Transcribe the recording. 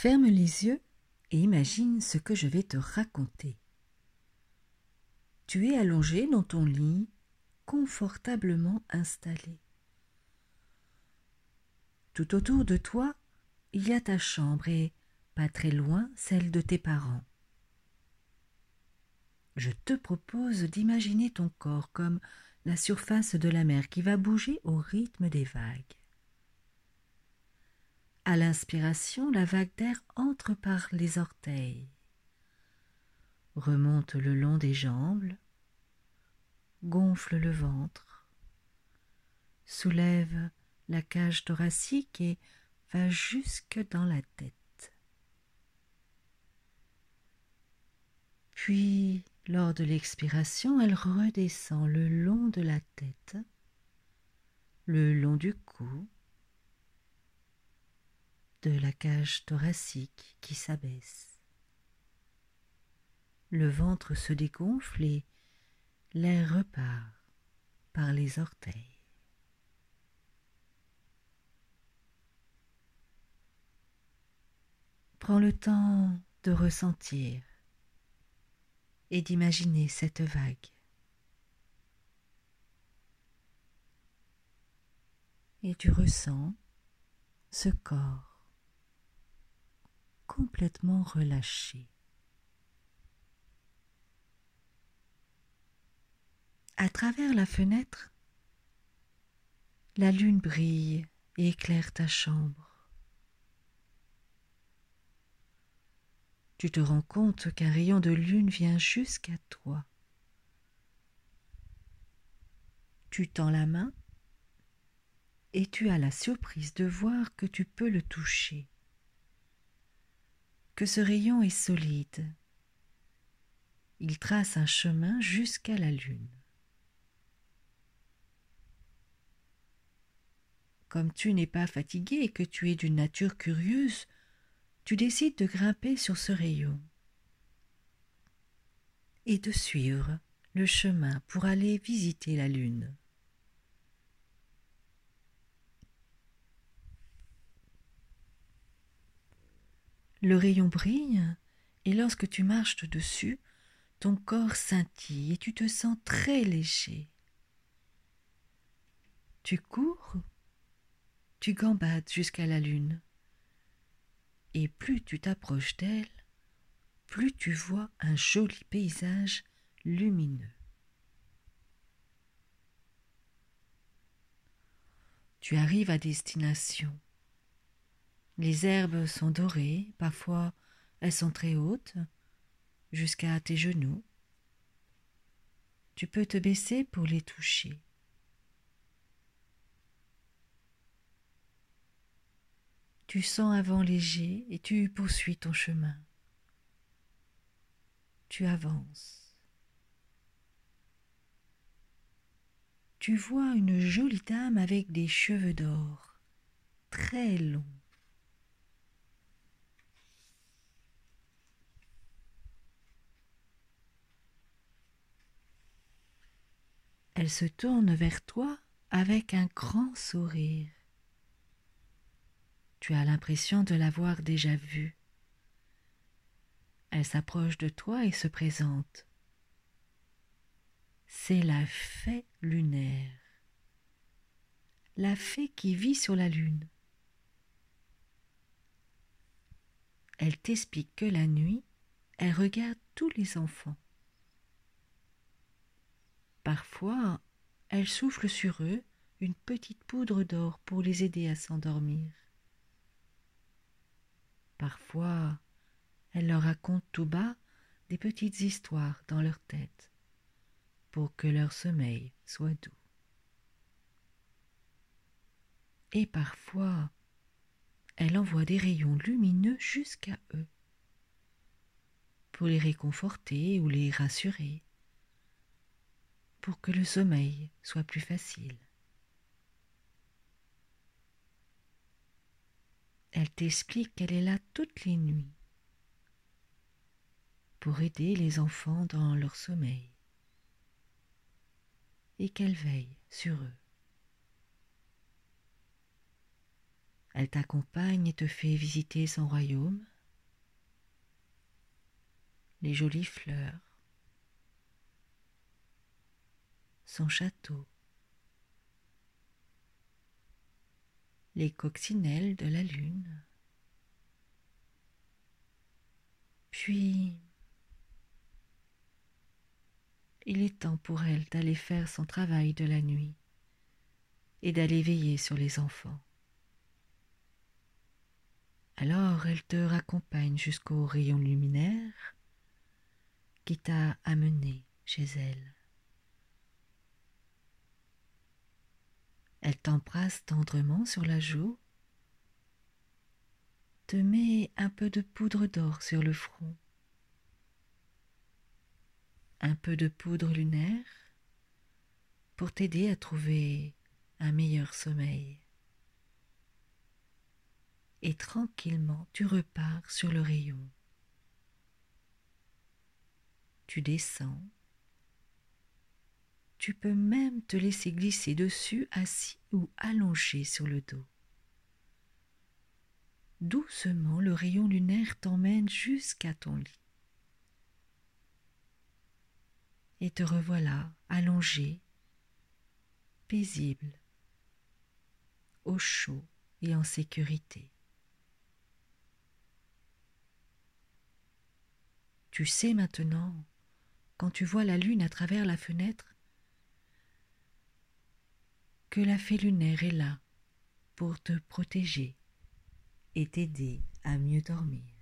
Ferme les yeux et imagine ce que je vais te raconter. Tu es allongé dans ton lit, confortablement installé. Tout autour de toi, il y a ta chambre et, pas très loin, celle de tes parents. Je te propose d'imaginer ton corps comme la surface de la mer qui va bouger au rythme des vagues. À l'inspiration, la vague d'air entre par les orteils, remonte le long des jambes, gonfle le ventre, soulève la cage thoracique et va jusque dans la tête. Puis, lors de l'expiration, elle redescend le long de la tête, le long du cou, de la cage thoracique qui s'abaisse. Le ventre se dégonfle et l'air repart par les orteils. Prends le temps de ressentir et d'imaginer cette vague. Et tu ressens ce corps complètement relâché. À travers la fenêtre, la lune brille et éclaire ta chambre. Tu te rends compte qu'un rayon de lune vient jusqu'à toi. Tu tends la main et tu as la surprise de voir que tu peux le toucher, que ce rayon est solide. Il trace un chemin jusqu'à la lune. Comme tu n'es pas fatigué et que tu es d'une nature curieuse, tu décides de grimper sur ce rayon et de suivre le chemin pour aller visiter la lune. Le rayon brille et lorsque tu marches dessus, ton corps scintille et tu te sens très léger. Tu cours, tu gambades jusqu'à la lune et plus tu t'approches d'elle, plus tu vois un joli paysage lumineux. Tu arrives à destination. Les herbes sont dorées, parfois elles sont très hautes, jusqu'à tes genoux. Tu peux te baisser pour les toucher. Tu sens un vent léger et tu poursuis ton chemin. Tu avances. Tu vois une jolie dame avec des cheveux d'or, très longs. Elle se tourne vers toi avec un grand sourire. Tu as l'impression de l'avoir déjà vue. Elle s'approche de toi et se présente. C'est la fée lunaire, la fée qui vit sur la lune. Elle t'explique que la nuit, elle regarde tous les enfants. Parfois, elle souffle sur eux une petite poudre d'or pour les aider à s'endormir. Parfois, elle leur raconte tout bas des petites histoires dans leur tête pour que leur sommeil soit doux. Et parfois, elle envoie des rayons lumineux jusqu'à eux pour les réconforter ou les rassurer, pour que le sommeil soit plus facile. Elle t'explique qu'elle est là toutes les nuits pour aider les enfants dans leur sommeil et qu'elle veille sur eux. Elle t'accompagne et te fait visiter son royaume les jolies fleurs, son château, les coccinelles de la lune. Puis, il est temps pour elle d'aller faire son travail de la nuit et d'aller veiller sur les enfants. Alors elle te raccompagne jusqu'au rayon luminaire qui t'a amené chez elle. Elle t'embrasse tendrement sur la joue, te met un peu de poudre d'or sur le front, un peu de poudre lunaire pour t'aider à trouver un meilleur sommeil. Et tranquillement, tu repars sur le rayon. Tu descends. Tu peux même te laisser glisser dessus, assis ou allongé sur le dos. Doucement, le rayon lunaire t'emmène jusqu'à ton lit. Et te revoilà allongé, paisible, au chaud et en sécurité. Tu sais maintenant, quand tu vois la lune à travers la fenêtre, que la fée lunaire est là pour te protéger et t'aider à mieux dormir.